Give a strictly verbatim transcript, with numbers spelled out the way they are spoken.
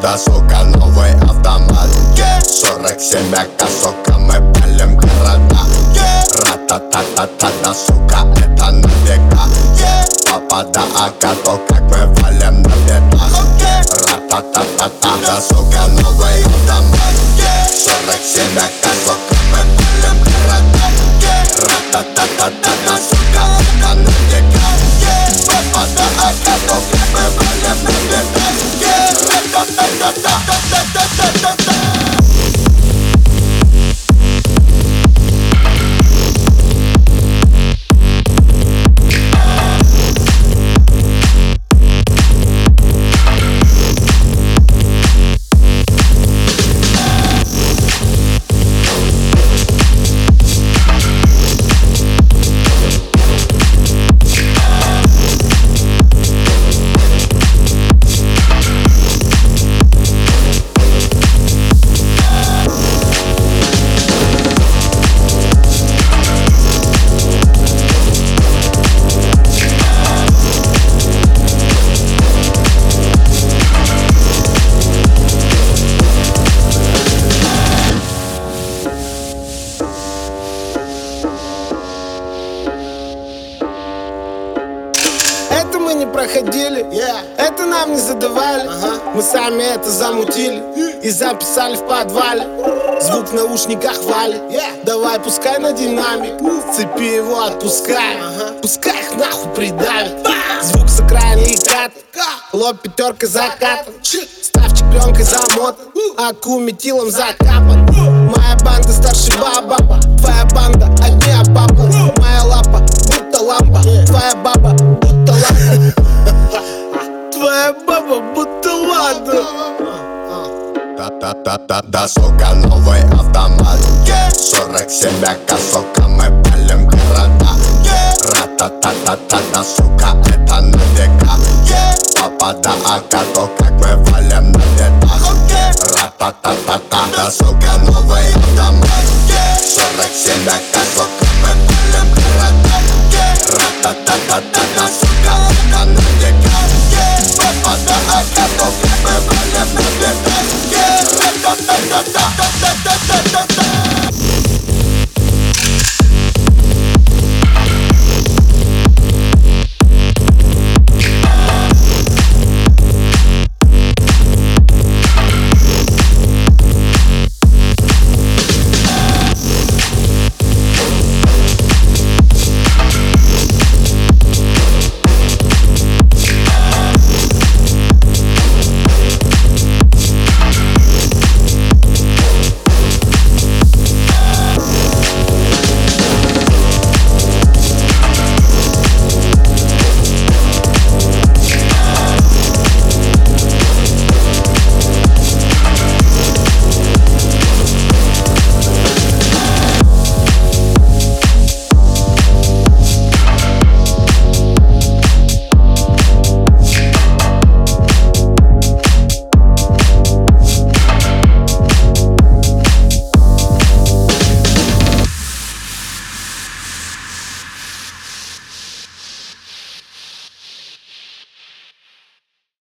Да, сука, новый автомат. Сорок семь ака, сука, мы палим города. Ра-та-та-та-та, да, сука, это на века. Папа, да, ака, то как мы валим на ветах. Ра-та-та-та-та, да, сука, новый автомат. Сорок семь ака, сука, мы палим города. Ра-та-та-та-та, да, сука, это на века. Папа, да, ака, то как мы валим на ветах. Ра-та-та-та-та-та-та-та-та-та. Это мы не проходили, yeah. Это нам не задавали, uh-huh. Мы сами это замутили и записали в подвале. Звук в наушниках валит, yeah. Давай пускай на динамик, uh. Цепи его отпускай, uh-huh. Пускай их нахуй придавит, uh. Звук с окраины и кат, лоб пятерка закатан, ставчик пленкой замотан, uh. Аку метилом закапан, uh. Моя банда старше баба, твоя банда одни баба, uh. Моя лапа будто лампа, yeah. Твоя баба будто лампа. Твоя баба будто ладно. Да-да-да-да, сука, новый автомат. Сорок семь ака, сука, мы палим города. Ра-та-та-та-та, да, сука, это на века. Папа, да, ака, то как мы валим на ветах. Ра-та-та-та-та, да, сука, новый автомат. Сорок семь ака, сука, мы палим города. Ра-та-та-та-та, да,